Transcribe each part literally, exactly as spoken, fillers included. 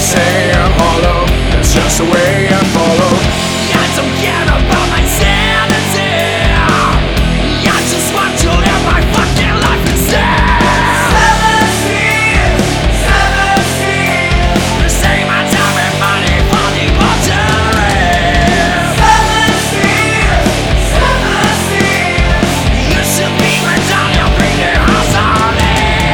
say I'm hollow, that's just the way I follow. I don't care about my sanity, I just want to live my fucking life instead. Seventeen, seventeen, you save my time and money for debauchery. Seventeen, seventeen, you should be my down, you'll bring the house on me.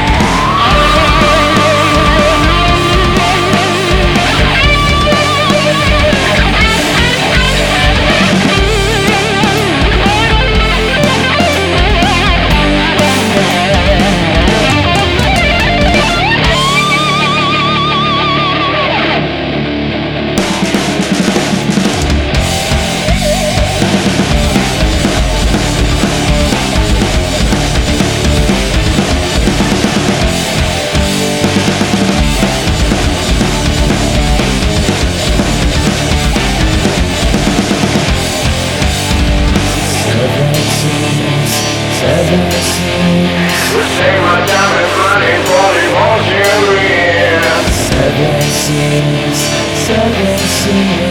Take my time and money for the bullshit. Seven seas, seven seas.